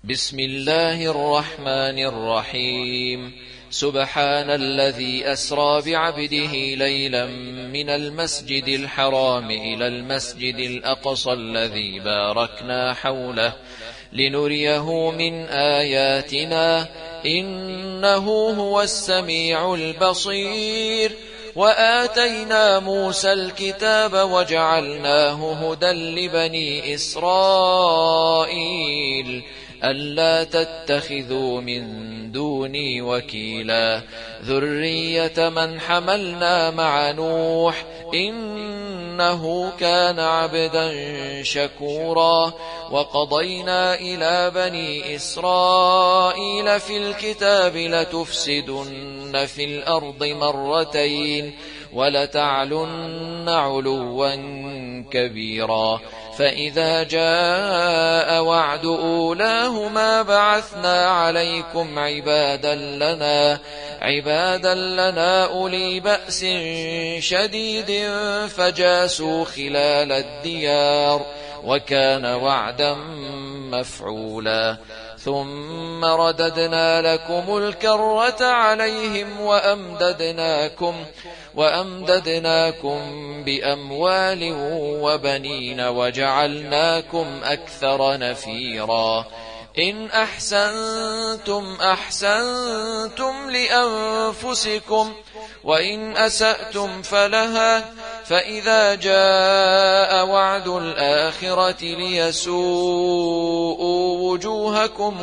بسم الله الرحمن الرحيم. سبحان الذي أسرى بعبده ليلا من المسجد الحرام إلى المسجد الأقصى الذي باركنا حوله لنريه من آياتنا إنه هو السميع البصير. وآتينا موسى الكتاب وجعلناه هدى لبني إسرائيل ألا تتخذوا من دوني وكيلا ذرية من حملنا مع نوح إنه كان عبدا شكورا. وقضينا إلى بني إسرائيل في الكتاب لتفسدن في الأرض مرتين ولتعلن علوا كبيرا. فإذا جاء وعد أولاهما بعثنا عليكم عبادا لنا أولي بأس شديد فجاسوا خلال الديار وكان وعدا مفعولا. ثم رددنا لكم الكرة عليهم وأمددناكم بأموال وبنين وجعلناكم أكثر نفيرا. إن أحسنتم أحسنتم لأنفسكم وإن أسأتم فلها. فإذا جاء وعد الآخرة ليسوءوا وجوهكم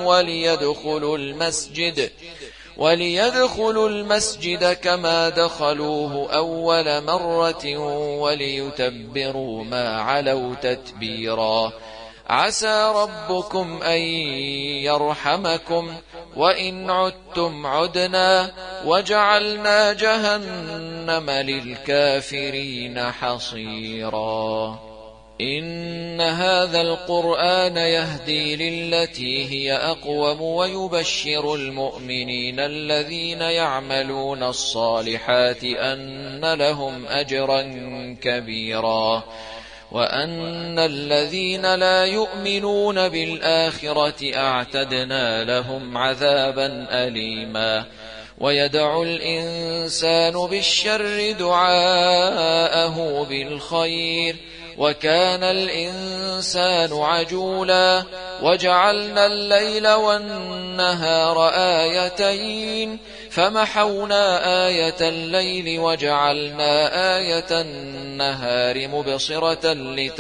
وليدخلوا المسجد كما دخلوه أول مرة وليتبروا ما علوا تتبيرا. عسى ربكم أن يرحمكم وإن عدتم عدنا وجعلنا جهنم للكافرين حصيرا. إن هذا القرآن يهدي للتي هي أقوم ويبشر المؤمنين الذين يعملون الصالحات أن لهم أجرا كبيرا وأن الذين لا يؤمنون بالآخرة أعتدنا لهم عذابا أليما. ويدعو الإنسان بالشر دعاءه بالخير وكان الإنسان عجولا. وجعلنا الليل والنهار آيتين فمحونا آية الليل وجعلنا آية النهار مبصرة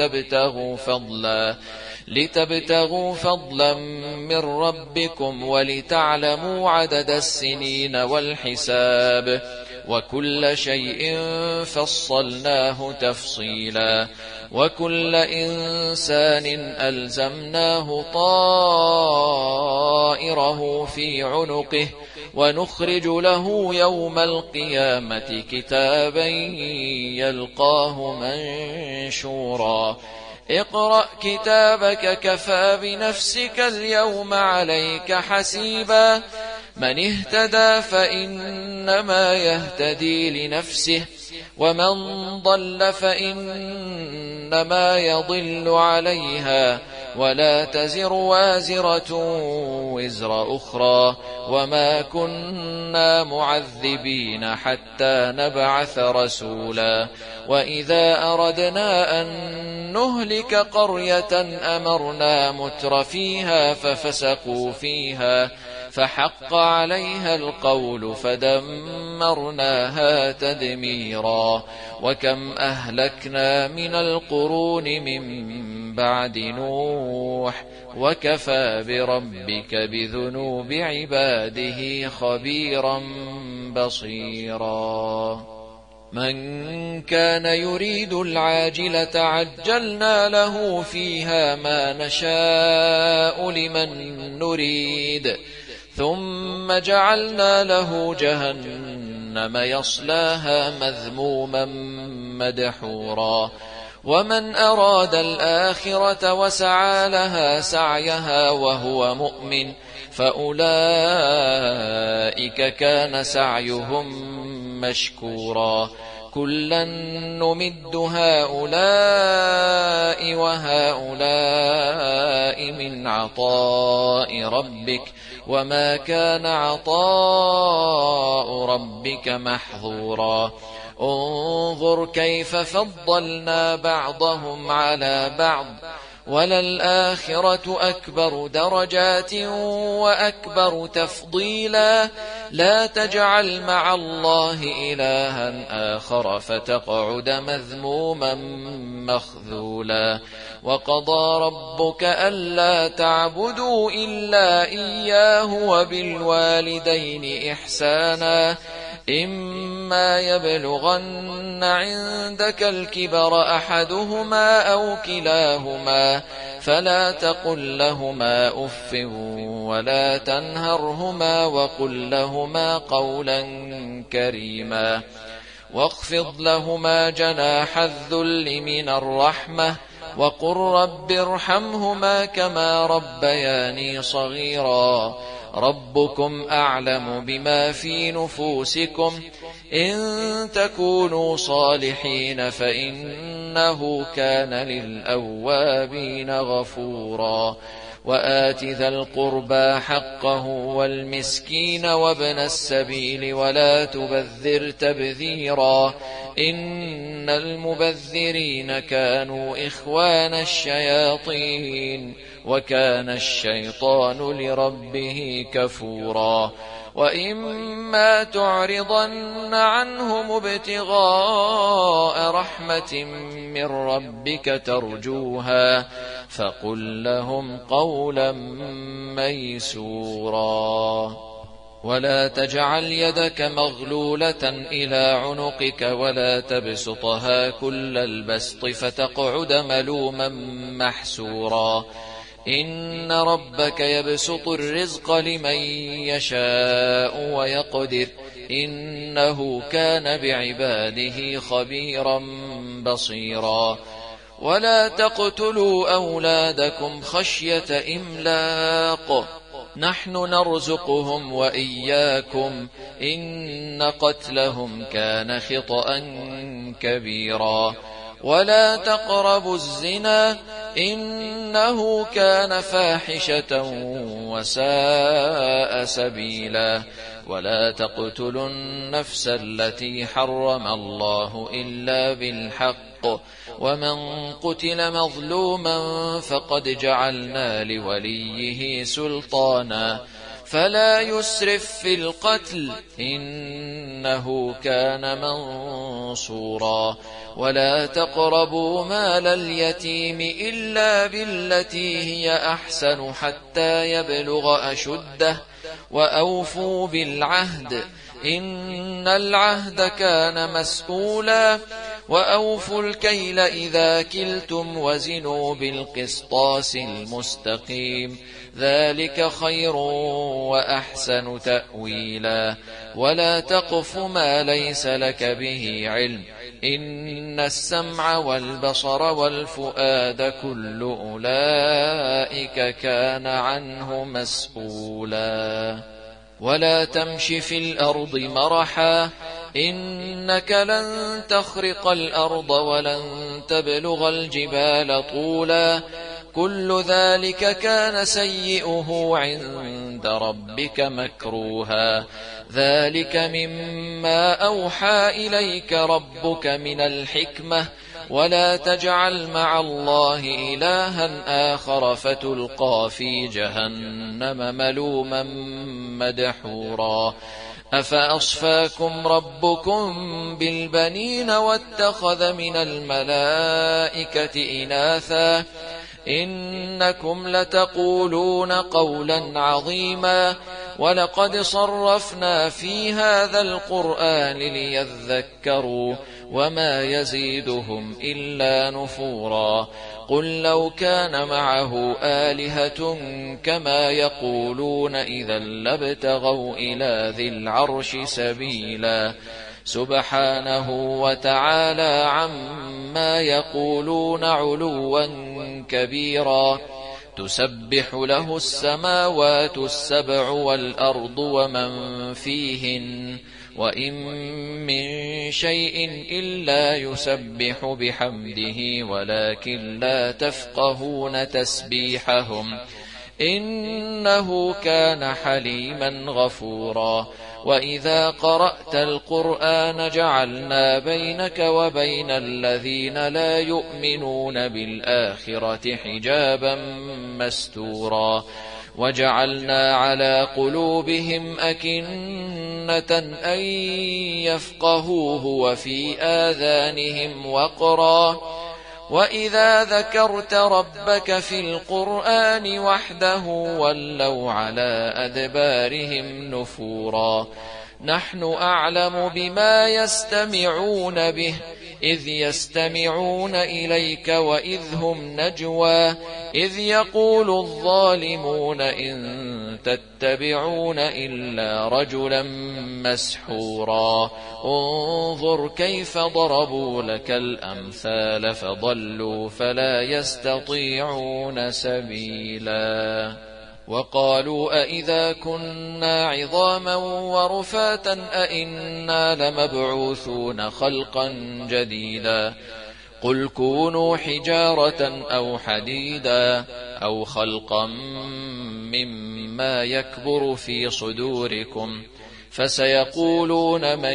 لتبتغوا فضلا من ربكم ولتعلموا عدد السنين والحساب وكل شيء فصلناه تفصيلا. وكل إنسان ألزمناه طائره في عنقه ونخرج له يوم القيامة كتابا يلقاه منشورا. اقرأ كتابك كفى بنفسك اليوم عليك حسيبا. من اهتدى فإنما يهتدي لنفسه ومن ضل فإنما يضل عليها ولا تزر وازرة وزر أخرى وما كنا معذبين حتى نبعث رسولا. وإذا أردنا أن نهلك قرية أمرنا متر فيها ففسقوا فيها فحق عليها القول فدمرناها تدميرا. وكم أهلكنا من القرون من بعد نوح وكفى بربك بذنوب عباده خبيرا بصيرا. من كان يريد العاجلة عجلنا له فيها ما نشاء لمن نريد ثم جعلنا له جهنم يصلاها مذموما مدحورا. ومن أراد الآخرة وسعى لها سعيها وهو مؤمن فأولئك كان سعيهم مشكورا. كلا نمد هؤلاء وهؤلاء من عطاء ربك وما كان عطاء ربك محظورا انظر كيف فضلنا بعضهم على بعض وللآخرة أكبر درجات وأكبر تفضيلا لا تجعل مع الله إلها آخر فتقعد مذموما مخذولا وقضى ربك ألا تعبدوا إلا إياه وبالوالدين إحسانا إما يبلغن عندك الكبر أحدهما أو كلاهما فلا تقل لهما أف ولا تنهرهما وقل لهما قولا كريما واخفض لهما جناح الذل من الرحمة وقل رب ارحمهما كما ربياني صغيرا ربكم أعلم بما في نفوسكم إن تكونوا صالحين فإنه كان للأوابين غفورا وآت ذا القربى حقه والمسكين وابن السبيل ولا تبذر تبذيرا إن المبذرين كانوا إخوان الشياطين وكان الشيطان لربه كفورا وإما تعرضن عنهم ابتغاء رحمة من ربك ترجوها فقل لهم قولا ميسورا ولا تجعل يدك مغلولة إلى عنقك ولا تبسطها كل البسط فتقعد ملوما محسورا إن ربك يبسط الرزق لمن يشاء ويقدر إنه كان بعباده خبيرا بصيرا ولا تقتلوا أولادكم خشية إملاق نحن نرزقهم وإياكم إن قتلهم كان خطأ كبيرا ولا تقربوا الزنا إنه كان فاحشة وساء سبيلا ولا تقتلوا النفس التي حرم الله إلا بالحق ومن قتل مظلوما فقد جعلنا لوليه سلطانا فلا يسرف في القتل إنه كان منصورا ولا تقربوا مال اليتيم إلا بالتي هي أحسن حتى يبلغ أشده وأوفوا بالعهد إن العهد كان مسؤولا وأوفوا الكيل إذا كلتم وزنوا بالقسطاس المستقيم ذلك خير وأحسن تأويلا ولا تقف ما ليس لك به علم إن السمع والبصر والفؤاد كل أولئك كان عنه مسؤولا ولا تمش في الأرض مرحا إنك لن تخرق الأرض ولن تبلغ الجبال طولا كل ذلك كان سيئه عند ربك مكروها ذلك مما أوحى إليك ربك من الحكمة ولا تجعل مع الله إلها آخر فتلقى في جهنم ملوما مدحورا أفأصفاكم ربكم بالبنين واتخذ من الملائكة إناثا إنكم لتقولون قولا عظيما ولقد صرفنا في هذا القرآن ليذكروا وما يزيدهم إلا نفورا قل لو كان معه آلهة كما يقولون إذا لابتغوا إلى ذي العرش سبيلا سبحانه وتعالى عما يقولون علوا كبيرا تسبح له السماوات السبع والأرض ومن فيهن وإن من شيء إلا يسبح بحمده ولكن لا تفقهون تسبيحهم إنه كان حليما غفورا. وإذا قرأت القرآن جعلنا بينك وبين الذين لا يؤمنون بالآخرة حجابا مستورا وجعلنا على قلوبهم أكنة أن يفقهوه وفي آذانهم وقرا وإذا ذكرت ربك في القرآن وحده ولوا على أدبارهم نفورا. نحن أعلم بما يستمعون به إذ يستمعون إليك وإذ هم نجوى إذ يقول الظالمون إن تتبعون إلا رجلا مسحورا. انظر كيف ضربوا لك الأمثال فضلوا فلا يستطيعون سبيلا. وقالوا أئذا كنا عظاما ورفاتا أئنا لمبعوثون خلقا جديدا قل كونوا حجارة أو حديدا أو خلقا مما يكبر في صدوركم فسيقولون من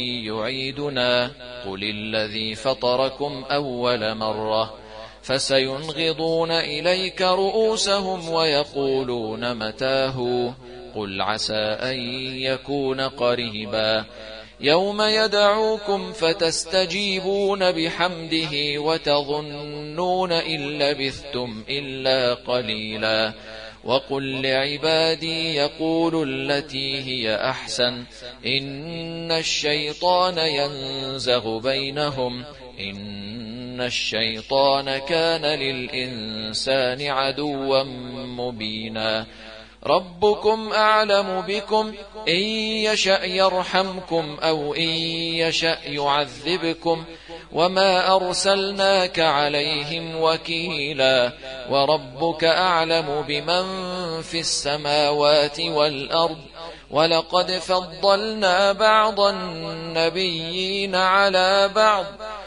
يعيدنا قل الذي فطركم أول مرة فسينغضون إليك رؤوسهم ويقولون متاه قل عسى أن يكون قريبا يوم يدعوكم فتستجيبون بحمده وتظنون إن لبثتم إلا قليلا. وقل لعبادي يقولوا التي هي أحسن إن الشيطان ينزغ بينهم إن الشيطان كان للإنسان عدوا مبينا. ربكم أعلم بكم إن يشأ يرحمكم أو إن يشأ يعذبكم وما أرسلناك عليهم وكيلا. وربك أعلم بمن في السماوات والأرض ولقد فضلنا بعض النبيين على بعض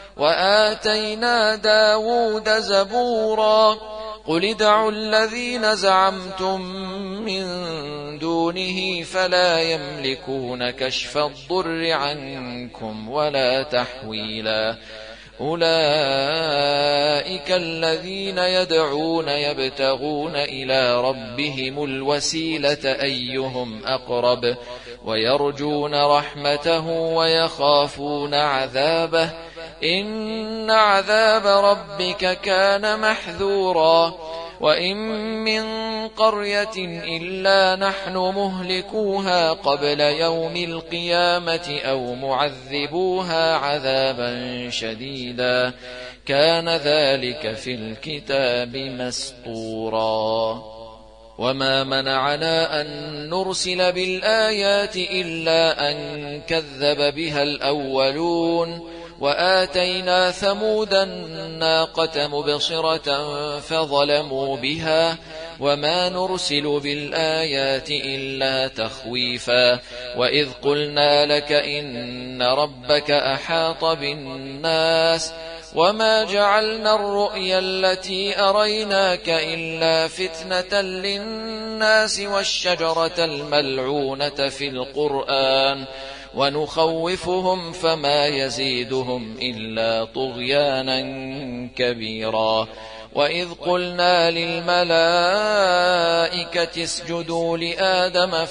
وآتينا داود زبورا. قل ادعوا الذين زعمتم من دونه فلا يملكون كشف الضر عنكم ولا تحويلا. أولئك الذين يدعون يبتغون إلى ربهم الوسيلة أيهم أقرب ويرجون رحمته ويخافون عذابه إن عذاب ربك كان محذورا. وإن من قرية إلا نحن مهلكوها قبل يوم القيامة أو معذبوها عذابا شديدا كان ذلك في الكتاب مسطورا. وما منعنا أن نرسل بالآيات إلا أن كذب بها الأولون وآتينا ثمود الناقة مبصرة فظلموا بها وما نرسل بالآيات إلا تخويفا. وإذ قلنا لك إن ربك أحاط بالناس وما جعلنا الرؤيا التي أريناك إلا فتنة للناس والشجرة الملعونة في القرآن ونخوفهم فما يزيدهم إلا طغيانا كبيرا. وإذ قلنا للملائكة اسجدوا لآدم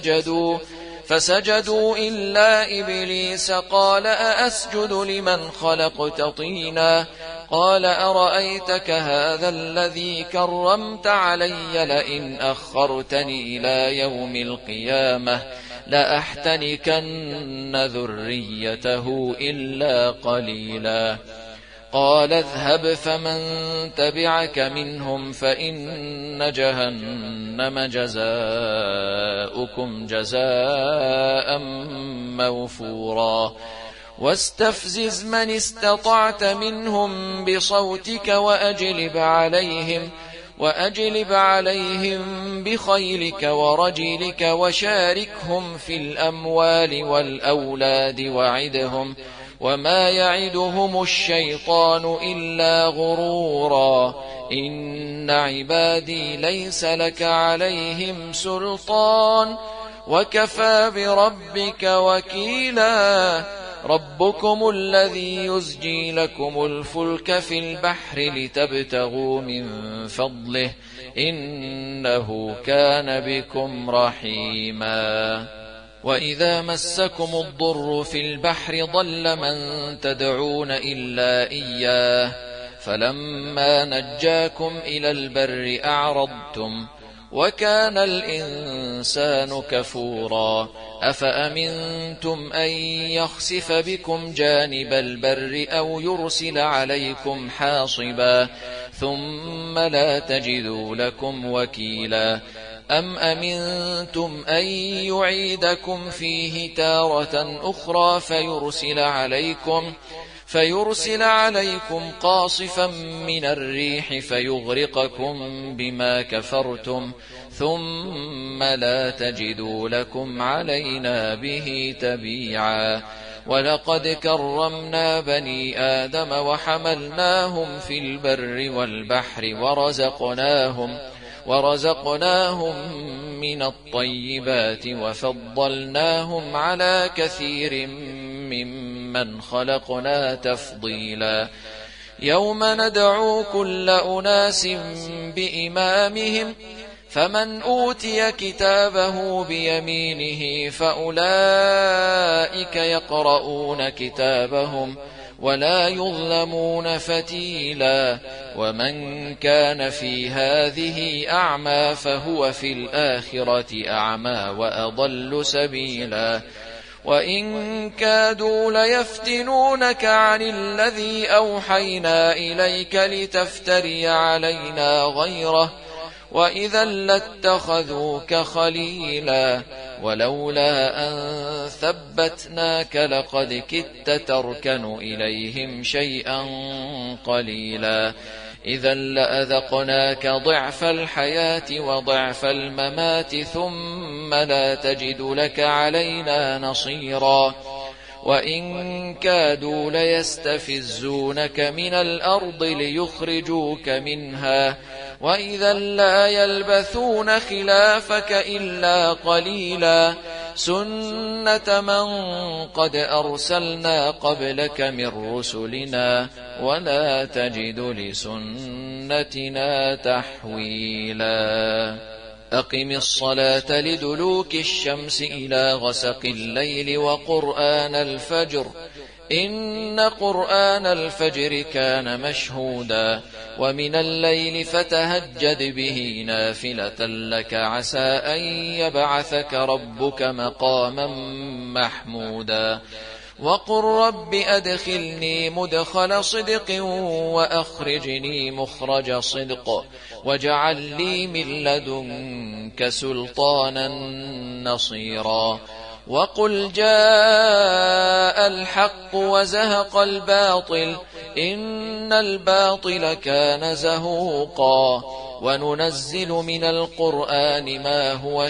فسجدوا إلا إبليس قال أأسجد لمن خلقت طينا قال أرأيتك هذا الذي كرمت علي لئن أخرتني إلى يوم القيامة لأحتنكن ذريته إلا قليلا. قال اذهب فمن تبعك منهم فإن جهنم جزاؤكم جزاء موفورا. واستفزز من استطعت منهم بصوتك وأجلب عليهم بخيلك ورجلك وشاركهم في الأموال والأولاد وعدهم وما يعدهم الشيطان إلا غرورا إن عبادي ليس لك عليهم سلطان وكفى بربك وكيلا ربكم الذي يزجي لكم الفلك في البحر لتبتغوا من فضله إنه كان بكم رحيما وإذا مسكم الضر في البحر ضل من تدعون إلا إياه فلما نجاكم إلى البر أعرضتم وكان الإنسان كفورا أفأمنتم أن يخسف بكم جانب البر أو يرسل عليكم حاصبا ثم لا تجدوا لكم وكيلا أم أمنتم أن يعيدكم فيه تارة أخرى فيرسل عليكم قاصفا من الريح فيغرقكم بما كفرتم ثم لا تجدوا لكم علينا به تبيعا ولقد كرمنا بني آدم وحملناهم في البر والبحر ورزقناهم من الطيبات وفضلناهم على كثير ممن خلقنا تفضيلا يوم ندعو كل أناس بإمامهم فمن أوتي كتابه بيمينه فأولئك يقرؤون كتابهم ولا يظلمون فتيلا ومن كان في هذه أعمى فهو في الآخرة أعمى وأضل سبيلا وإن كادوا ليفتنونك عن الذي أوحينا إليك لتفتري علينا غيره وإذا لاتخذوك خليلا ولولا أن ثبتناك لقد كدت تركن إليهم شيئا قليلا إذا لأذقناك ضعف الحياة وضعف الممات ثم لا تجد لك علينا نصيرا وإن كادوا ليستفزونك من الأرض ليخرجوك منها وإذا لا يلبثون خلافك إلا قليلا سنة من قد أرسلنا قبلك من رسلنا ولا تجد لسنتنا تحويلا أقم الصلاة لدلوك الشمس إلى غسق الليل وقرآن الفجر إن قرآن الفجر كان مشهودا ومن الليل فتهجد به نافلة لك عسى أن يبعثك ربك مقاما محمودا وقل رب أدخلني مدخل صدق وأخرجني مخرج صدق واجعل لي من لدنك سلطانا نصيرا وقل جاء الحق وزهق الباطل إن الباطل كان زهوقا وننزل من القرآن ما هو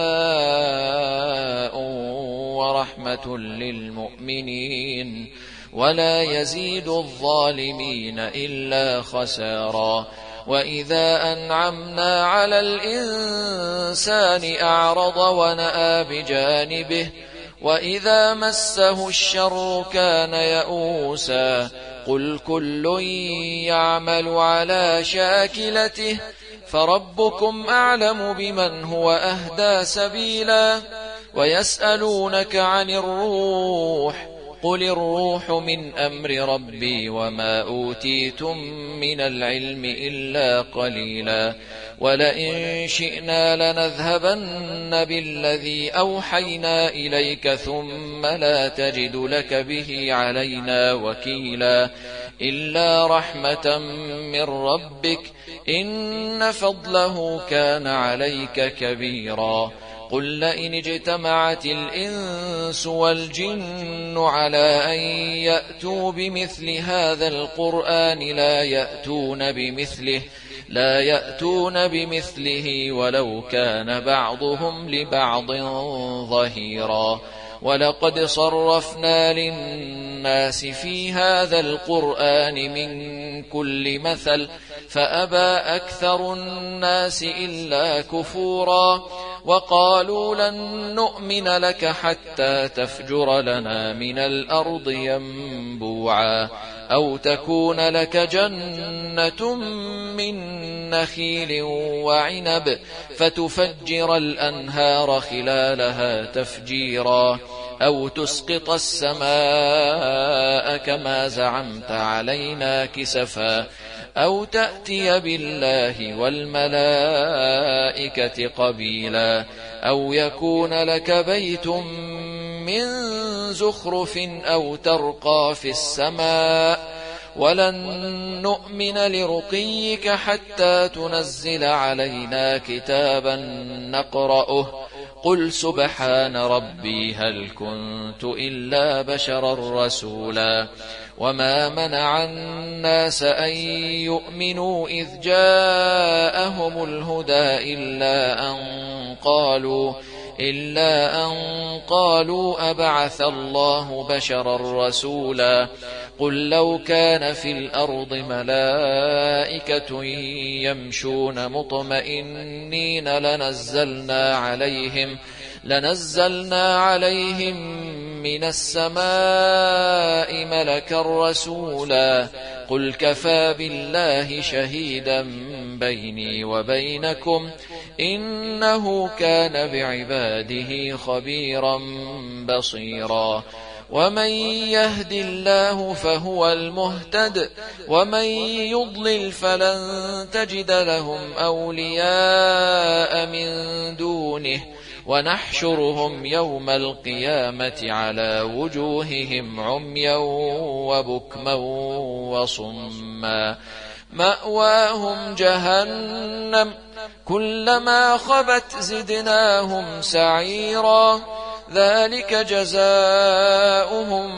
شفاء ورحمة للمؤمنين ولا يزيد الظالمين إلا خسارا وإذا أنعمنا على الإنسان أعرض ونأى بجانبه وإذا مسه الشر كان يئوسا قل كل يعمل على شاكلته فربكم أعلم بمن هو أهدى سبيلا ويسألونك عن الروح قل الروح من أمر ربي وما أوتيتم من العلم إلا قليلا ولئن شئنا لنذهبن بالذي أوحينا إليك ثم لا تجد لك به علينا وكيلا إلا رحمة من ربك إن فضله كان عليك كبيرا قل لئن اجتمعت الإنس والجن على أن يأتوا بمثل هذا القرآن لا يأتون بمثله ولو كان بعضهم لبعض ظهيرا ولقد صرفنا للناس في هذا القرآن من كل مثل فأبى أكثر الناس إلا كفورا وقالوا لن نؤمن لك حتى تفجر لنا من الأرض ينبوعا أو تكون لك جنة من نخيل وعنب فتفجر الأنهار خلالها تفجيرا أو تسقط السماء كما زعمت علينا كسفا أو تأتي بالله والملائكة قبيلا أو يكون لك بيت من زخرف أو ترقى في السماء ولن نؤمن لرقيك حتى تنزل علينا كتابا نقرأه قل سبحان ربي هل كنت إلا بشرا رسولا وما منع الناس أن يؤمنوا إذ جاءهم الهدى إلا أن قالوا أبعث الله بشرا رسولا قل لو كان في الأرض ملائكة يمشون مطمئنين لنزلنا عليهم من السماء ملكا رسولا قل كفى بالله شهيدا بيني وبينكم إنه كان بعباده خبيرا بصيرا ومن يهد الله فهو المهتد ومن يضلل فلن تجد لهم أولياء من دونه ونحشرهم يوم القيامة على وجوههم عميا وبكما وصما مأواهم جهنم كلما خبت زدناهم سعيرا ذلك جزاؤهم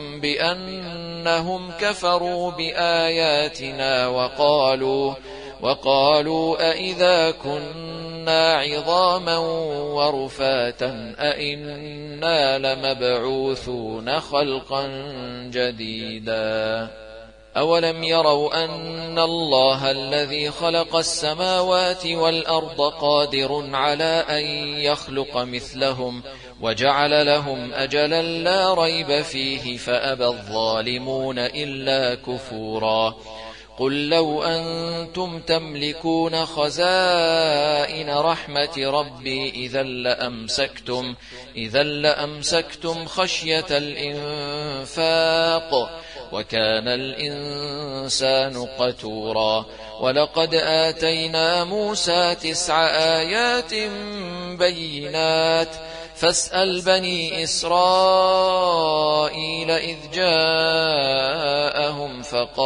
بأنهم كفروا بآياتنا وقالوا أئذا كنا عظاما ورفاتا أئنا لمبعوثون خلقا جديدا أولم يروا أن الله الذي خلق السماوات والأرض قادر على أن يخلق مثلهم وجعل لهم أجلا لا ريب فيه فأبى الظالمون إلا كفورا قل لو أنتم تملكون خزائن رحمة ربي إذا لأمسكتم خشية الإنفاق وكان الإنسان قتورا ولقد آتينا موسى 9 آيات بينات فاسأل بني إسرائيل إذ جاءهم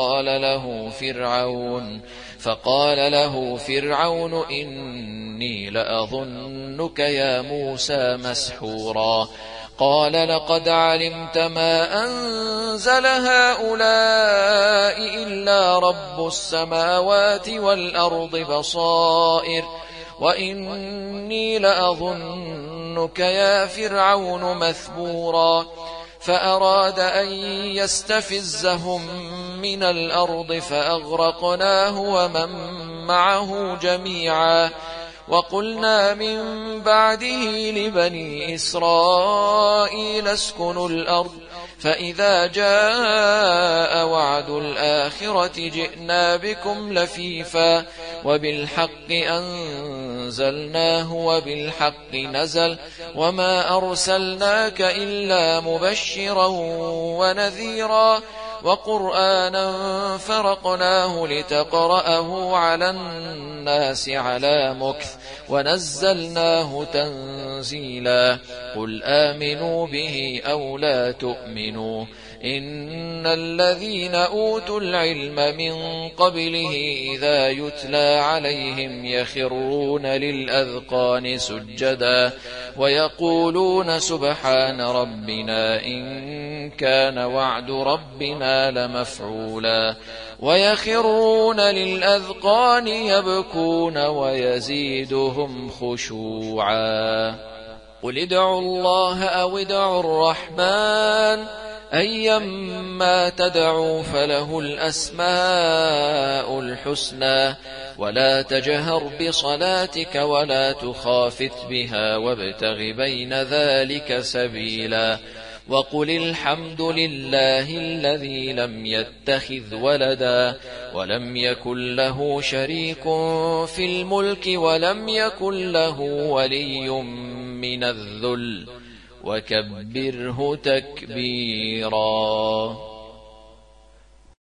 فقال له فرعون إني لأظنك يا موسى مسحورا قال لقد علمت ما أنزل هؤلاء إلا رب السماوات والأرض بصائر وإني لأظنك يا فرعون مثبورا فأراد أن يستفزهم من الأرض فأغرقناه ومن معه جميعا وقلنا من بعده لبني إسرائيل اسكنوا الأرض فإذا جاء وعد الآخرة جئنا بكم لفيفا وبالحق أنزلناه وبالحق نزل وما أرسلناك إلا مبشرا ونذيرا وقرآنا فرقناه لتقرأه على الناس على مكث ونزلناه تنزيلا قل آمنوا به أو لا تؤمنوا إن الذين أوتوا العلم من قبله إذا يتلى عليهم يخرون للأذقان سجدا ويقولون سبحان ربنا إن كان وعد ربنا لمفعولا ويخرون للأذقان يبكون ويزيدهم خشوعا. قل ادعوا الله أو ادعوا الرحمن أيما تدعوا فله الأسماء الحسنى ولا تجهر بصلاتك ولا تخافت بها وابتغ بين ذلك سبيلا. وقل الحمد لله الذي لم يتخذ ولدا ولم يكن له شريك في الملك ولم يكن له ولي من الذل وكبره تكبيرا.